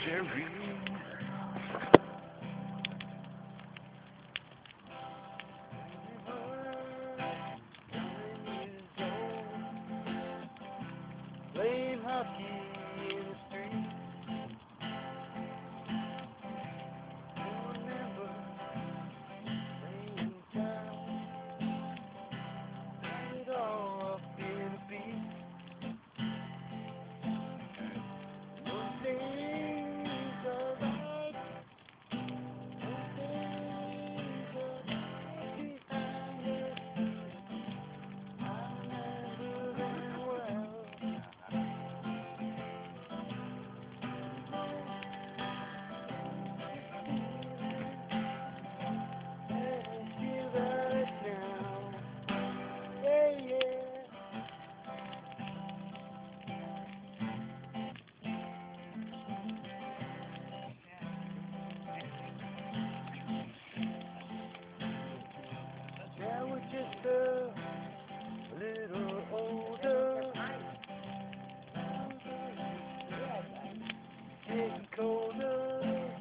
Jerry. Playing hockey in the street. Remember playing town. Put it all up in a beat. One thing's alright. One thing's alright behind us. I remember them well. I feel right now. Yeah, yeah. Now we're just a little older, getting colder,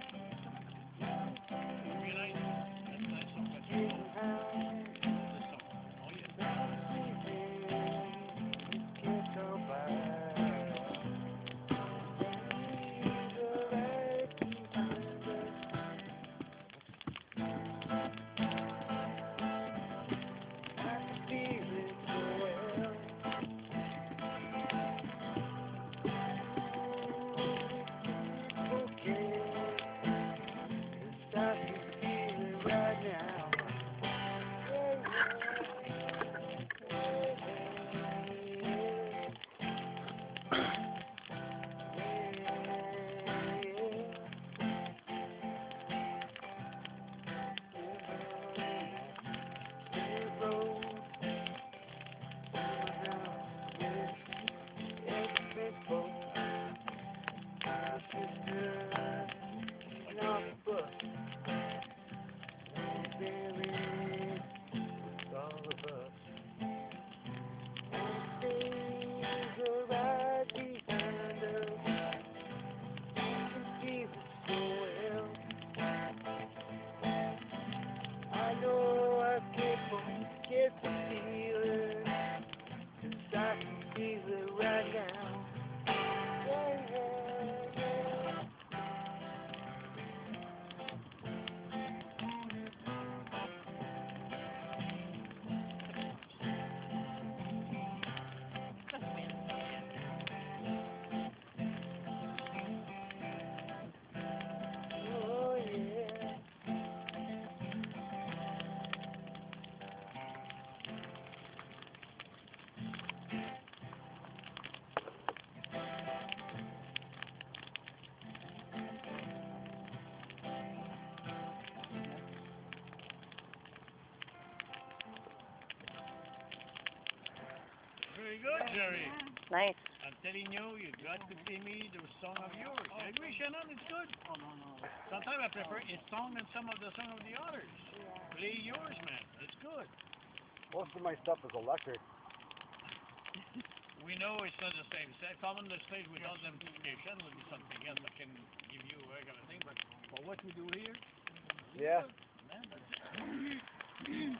getting high. Now the season can't come by. Days are right behind us. I can feel it so well. Okay, I can feel it right now. All of us. Things are right behind us. I can feel it so well. I know I can't get the feeling. 'Cause I can feel it right now. Yeah, yeah, yeah. Oh, yeah. Very good, Jerry. Nice. I'm telling you, you got to play me the song of yours. I agree, Shannon, it's good. Sometimes I prefer his song than some of the song of the others. Play yours, man. It's good. Most of my stuff is electric. We know it's not the same. Say, common the stage without the amplification will be something else. I can give you a regular thing, but for what we do here, Yeah. man, that's it.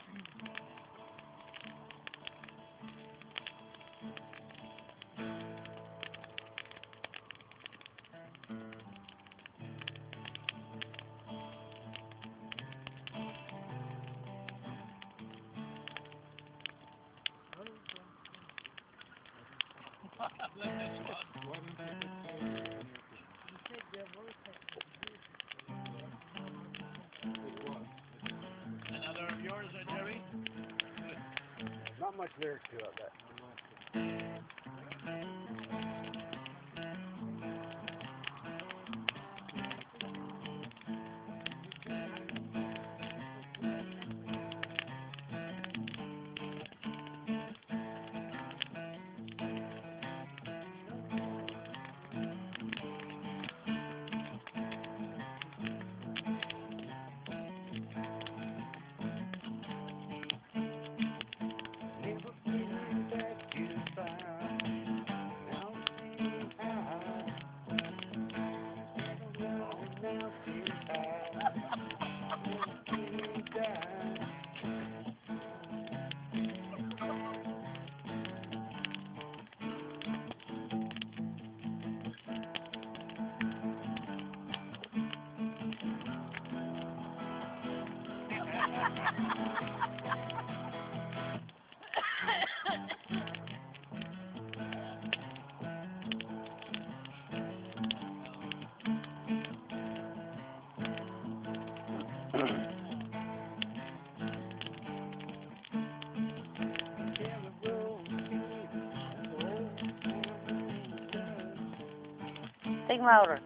Let this one. Another of yours, Jerry? Not much lyrics to it, but never feeling now too high. You die. Sing louder.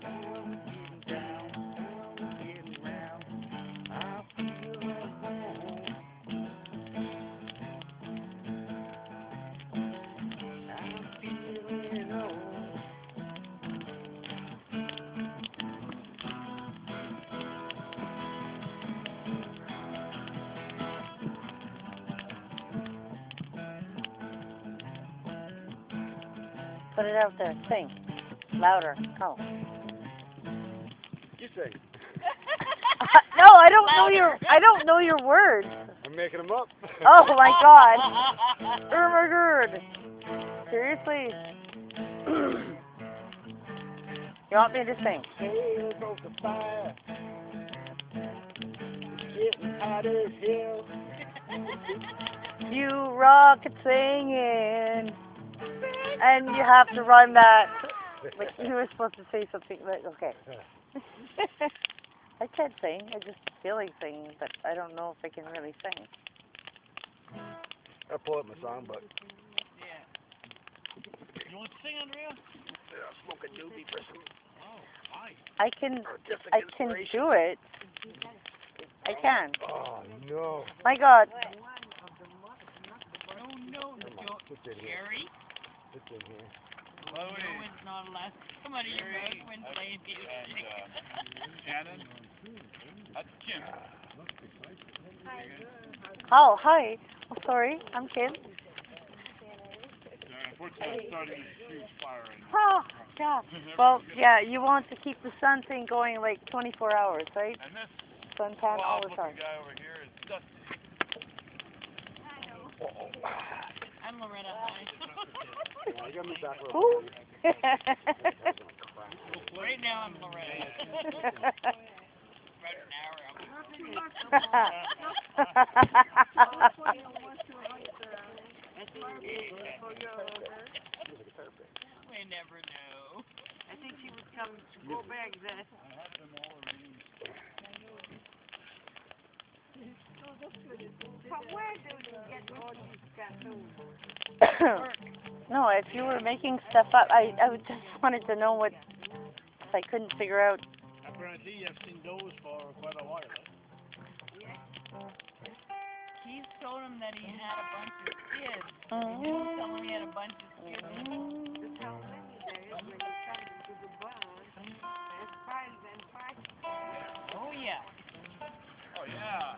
Put it out there. Sing. Louder. Go. You sing. No, I don't know your words. I'm making them up. Oh my god. Oh my god. Seriously? You want me to sing? Sail broke the fire. It's getting hot as hell. You rock it singing. And you have to rhyme that. Like you were supposed to say something like, okay. I can't sing. I just feel like singing, but I don't know if I can really sing. I pull up my song, but Yeah. You want to sing, Andrea? yeah, smoke a doobie for some Oh, hi. I can artistic I can inspiration. do it. I can. Oh no. My God. No, no, What's in here? Jerry. What's in here? No, it's not allowed to come out of your mouth when playing music. Shannon. That's Kim. Oh, hi. Oh, sorry. I'm Kim. Unfortunately, I'm starting a huge fire in Oh, yeah. Well, yeah, you want to keep the sun thing going like 24 hours, right? And this Suntan all the time. guy over here is Dusty. I'm Loretta. Hi. Yeah, I got me back a Who? little bit. Right now I'm Loretta. Right now we never know. I think she was coming to go back then. But where do you get all these tattoos? No, if you were making stuff up, I would just wanted to know what, if I couldn't figure out. Apparently, you've seen those for quite a while. Keith told him that he had a bunch of kids. Mm. He told him he had a bunch of kids. Mm. That's how many there is when you come into the barn. There's 5 and 5. Oh, yeah. Oh, yeah.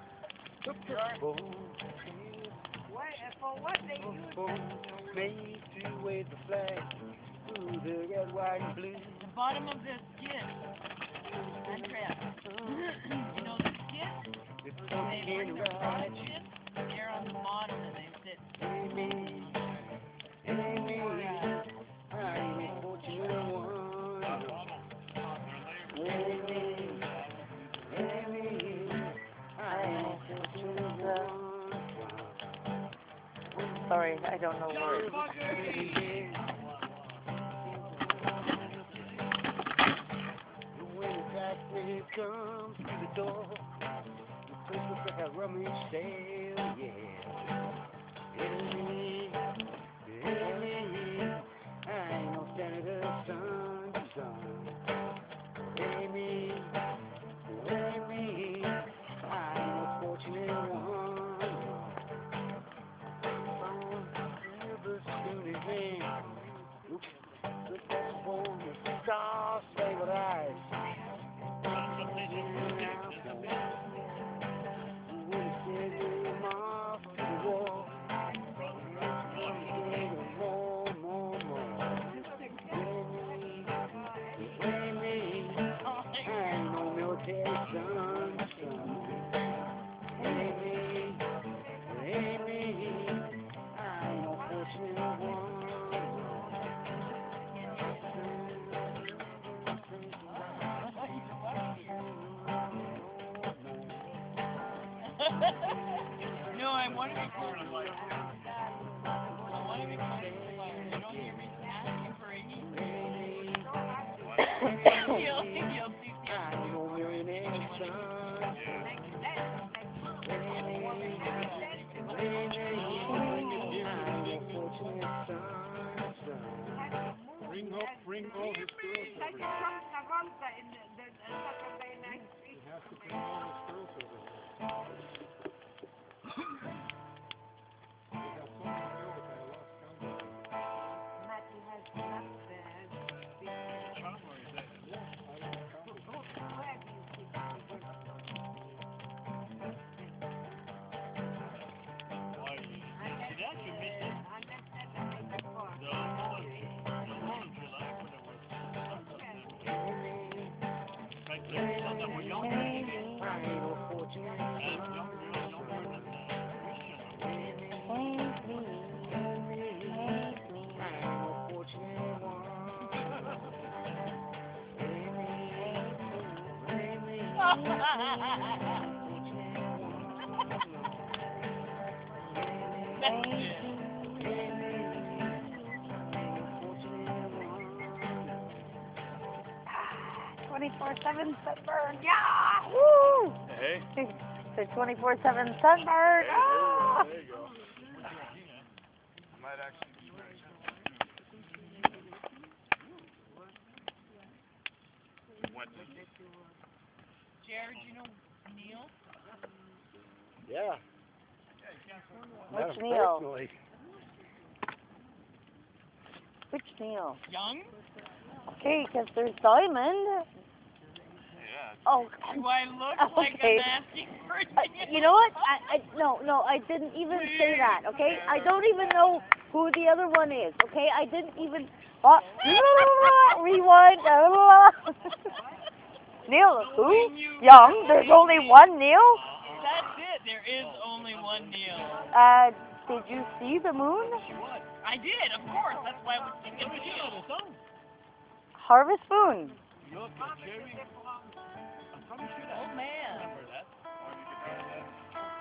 What, for what they use them? Made to wave the flag through the red, white, and blue. The bottom of the skid. Andrea. You know the skid? It's They something bring the right. product in. They're on the bottom and they sit. Amy, Amy, I am a fortunate one. Amy, Amy, I am a fortunate one. Sorry, I don't know words. When the black man comes to the door, the place looks like a rummage sale, yeah. Amy, Amy, I ain't no senator, son to son. Amy, Amy, I ain't no fortunate one. Found silver spoon man. Oops, look at the phone, the star-spangled eyes. No, I want to be part of life. I want to be part of life. You don't hear me asking for Iggy? You'll see. Bring all his girls over here. Travolta in the Saturday Night He has to bring all his girls over here. We have so many girls, I lost count. Matthew has not bad. Charm or is that? Yeah, I lost count. Where do you keep Why? See that? You missed it. I left that the night before. The whole in July when it was like some of them were younger and young girls, younger than Christian. That's it. 24/7 sunburn. Yeah! Woo! Hey. So 24/7 sunburn. Ah! There you go. Might actually be nice. What? Jared, you know Neil? Yeah. Which Not Neil? personally. Which Neil? Young? Okay, because there's Diamond. Yeah. Oh, Do I look like okay. I'm asking for You know what? No, I didn't even say that, okay? I don't even know who the other one is, okay? I didn't even... rewind. Neil, who? Young? There's only one Neil? That's it. There is only one Neil. Did you see the moon? I did, of course. That's why I was thinking of the song. Harvest Moon. Look at Jerry. I'm probably sure that. Oh, man. Remember that? Or you can remember that.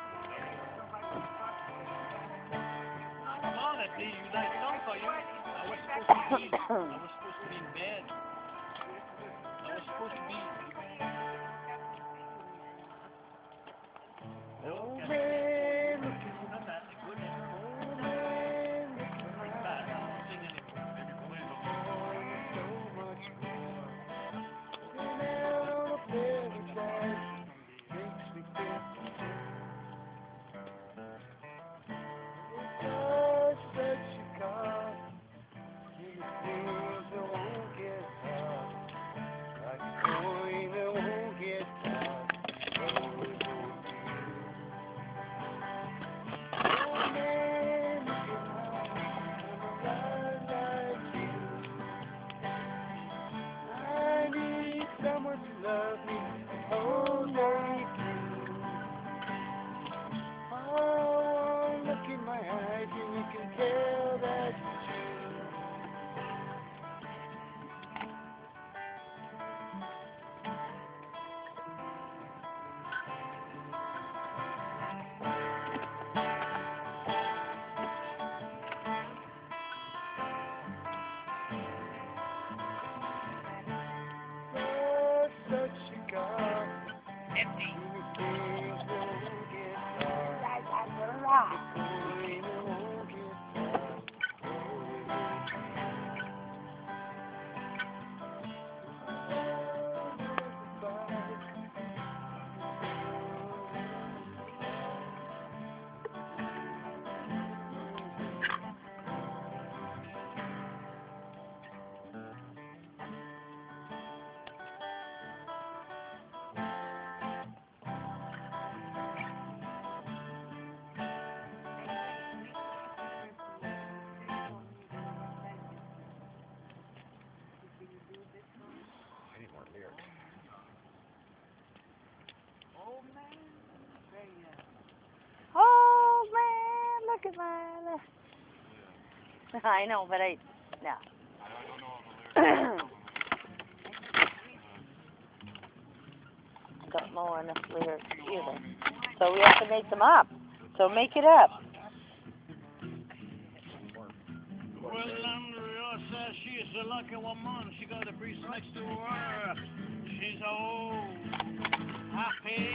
No, that's the nice song for you. I was supposed to be in bed. I was supposed to be. Oh, man. Not that. Good. Bad. I don't sing anymore. Maybe at my left. I know, but no. I don't know all the lyrics. Don't know enough lyrics either. So we have to make them up. So make it up. Well, Andrea says she's a lucky woman. She got a priest next to her. She's old, happy,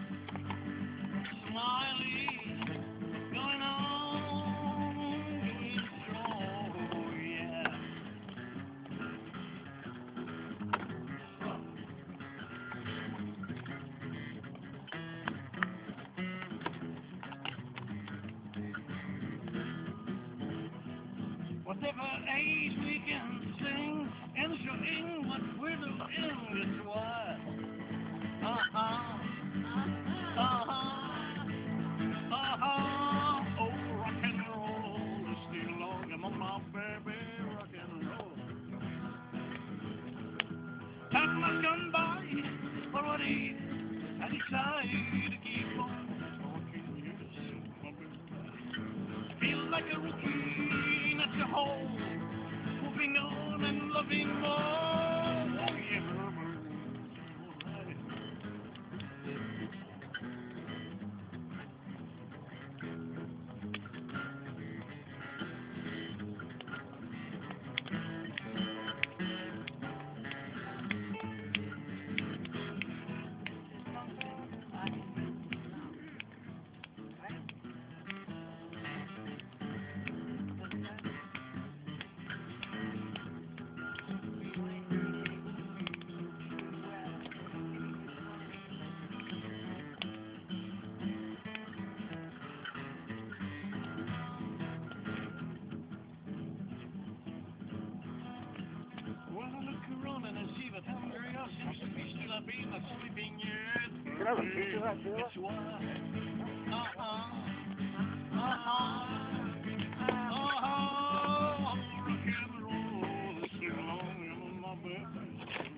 smiley, going on, going strong, yeah. Whatever age we can sing and showing what we're doing, that's why. Uh-huh. Oh, rock and roll is still long. Come on, my baby, rock and roll. Time has gone by already. I decided to keep on talking. Yes, my baby. Feel like a rookie, not to hold. Moving on and loving more. Oh, yeah. Well, I look around and I see that Andrea seems to be still up in not sleeping yet. Can I have a piece of that, Taylor? That's why. Rock and roll is still long on my baby.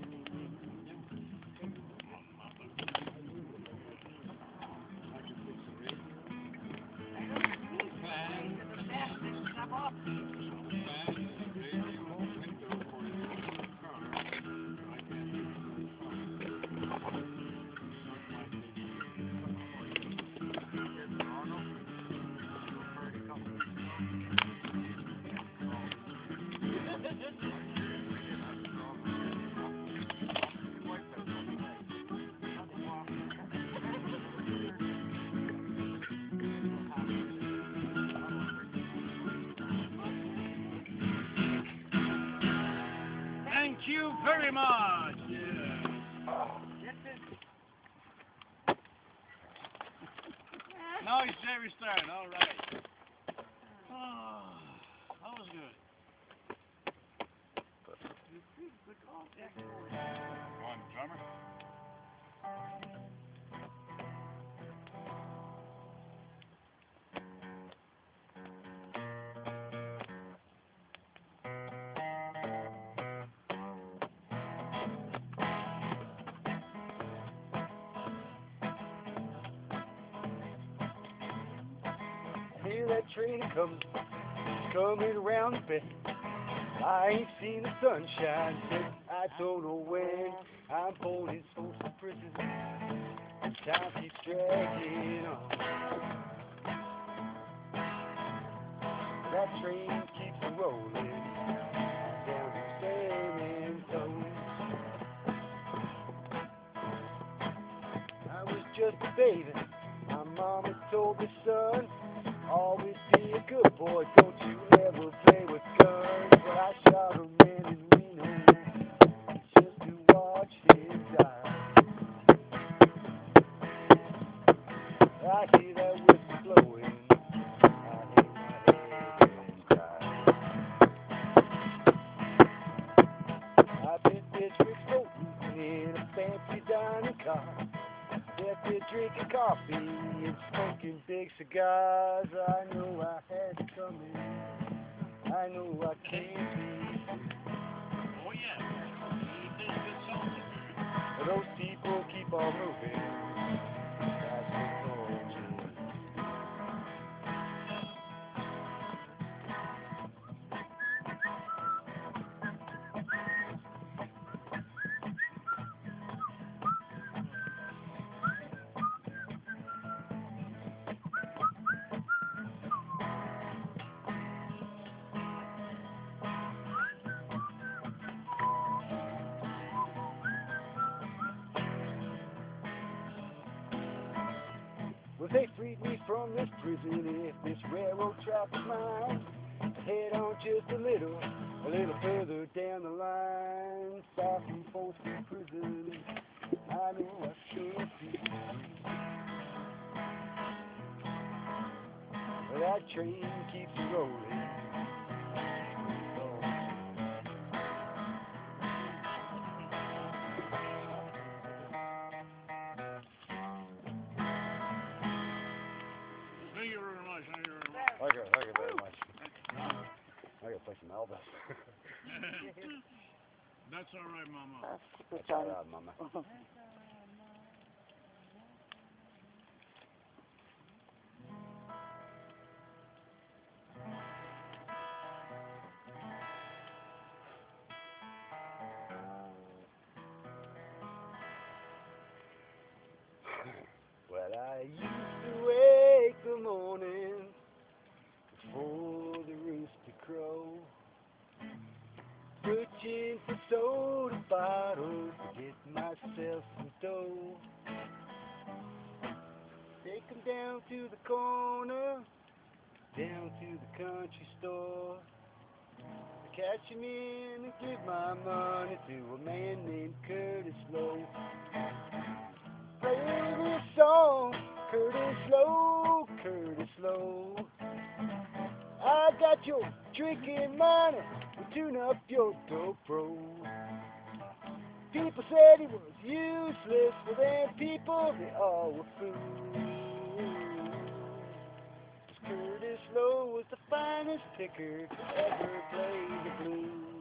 Thank you very much. Yeah. Now it's Jerry's turn. All right. Oh, that was good. One drummer. Hear that train coming around the bend. I ain't seen the sunshine since I don't know when. I'm holding social prison. Time keeps dragging on. That train keeps a rolling down to San Antonio. I was just a baby. My mama told me, son, always be a good boy. Don't you ever play with guns. But I shot a man in Reno just to watch him die. I hear that whistle blowing. I hang my head and cry. I've been district floating in a fancy dining car. Sat there drinking coffee and smoking big cigars. I know I had it coming. I know I can't be. Oh yeah. This good song. Those people keep on moving. That's the culture. Well, they freed me from this prison. If this railroad track is mine, head on just a little further down the line, south from Folsom Prison. I know I should be. Well, that train keeps rolling. Thank you very much. Thank you very much. Thank you very much. I gotta play some Elvis. That's all right, Mama. That's good, That's all Johnny. right, Mama. Well, I used to wake the morning before the rooster crow, searching for soda bottles to get myself some dough. Take 'em down to the corner, down to the country store. Cash 'em in and give my money to a man named Curtis Lowe. Play this song, Curtis Lowe, Curtis Lowe. I got your drinking money, we tune up your dope bro. People said he was useless, but then people, they all were fools. Curtis Lowe was the finest picker to ever play the blues.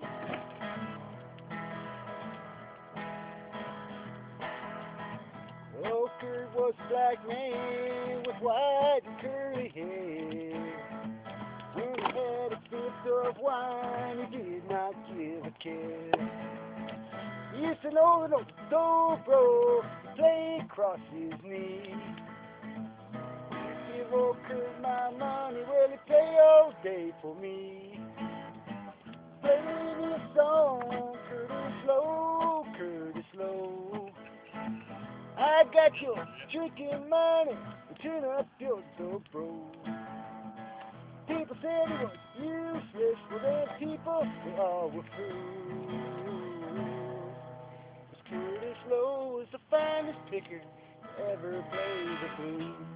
Oh, Kurt was a black man with white and curly hair. When he had a fifth of wine, he did not give a care. He used to know the dobro, play across his knee. Give old Kurt my money, well, he play all day for me. Play me a song, Curtis Lowe, Curtis Lowe. I got your drinking money, turn up your dobro. People said he was useless, well then people, they all were fools. 'Cause Curtis Lowe was the finest picker to ever play the blues.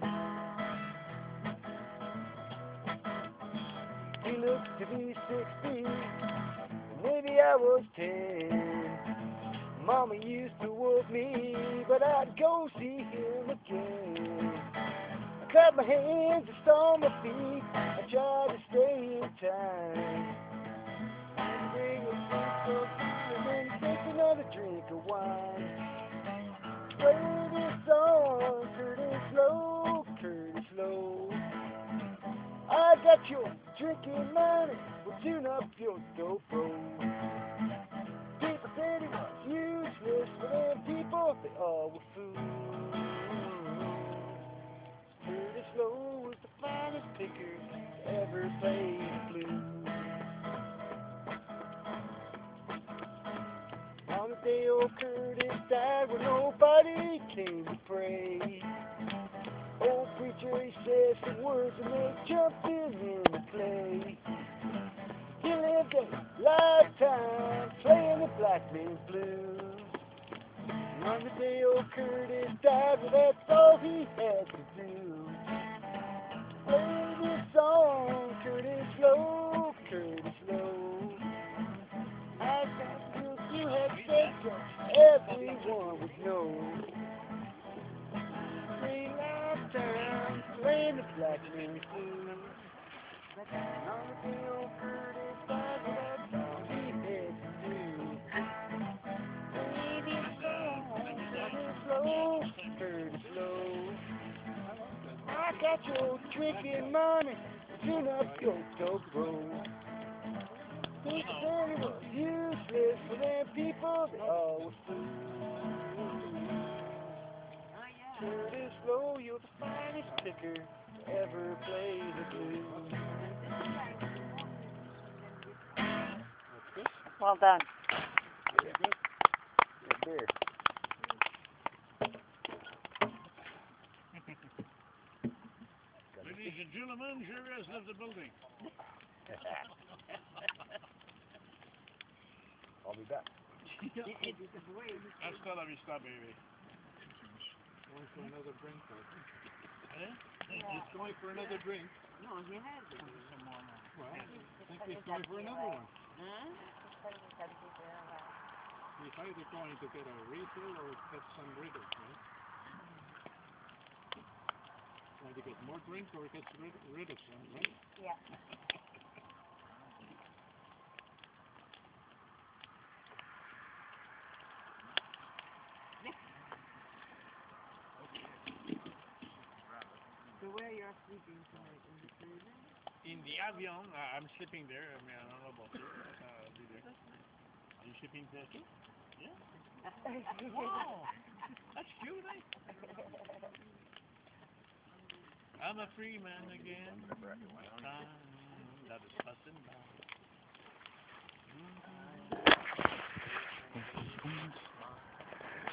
He looked to be 60, maybe I was 10. Mama used to whoop me, but I'd go see him again. I clap my hands and stomp my feet, I try to stay in time. Bring a drink of beer and then take another drink of wine. Play this song, Curtis Lowe, Curtis Lowe. I got your drinking money, we'll tune up your dobro. People said he was useless, but then people, they all were fools. Curtis Lowe was the finest picker to ever play the blues. On the day old Curtis died, when nobody came to pray, old preacher, he said some words and they jumped him into play. He lived a lifetime playing the black man's blues. And on the day old Curtis died, well, that's all he had to do. Play this song, Curtis Lowe, Curtis Lowe. I thought you had said so everyone would know. A lifetime playing the black man's blues. And on the day old Curtis died, well, that's all he had to do. Play this song, Curtis Lowe, Curtis Lowe. I got your drinking money, tune up your dobro. People said he was useless, but then people, they all were fools. Curtis Lowe, you're the finest picker to ever play the blues. Well done. Beer. gentlemen, jury has left the building. I'll be back. Hasta la vista, baby. Going for another drink, I think. Eh? He's going for another drink. No, he has it. Some more now. Well, I think he's going for another one. Huh? He's either going to get a refill or get some rid of, right? Either get more drink or gets rid of some, right? Yeah. So where you're sleeping tonight? In the prison? In the avion, I'm sleeping there. I mean, I don't know about you. I'll be there. Are you sleeping there too? Yeah? Wow! That's cute, eh? I'm a free man again. Time that is passing by.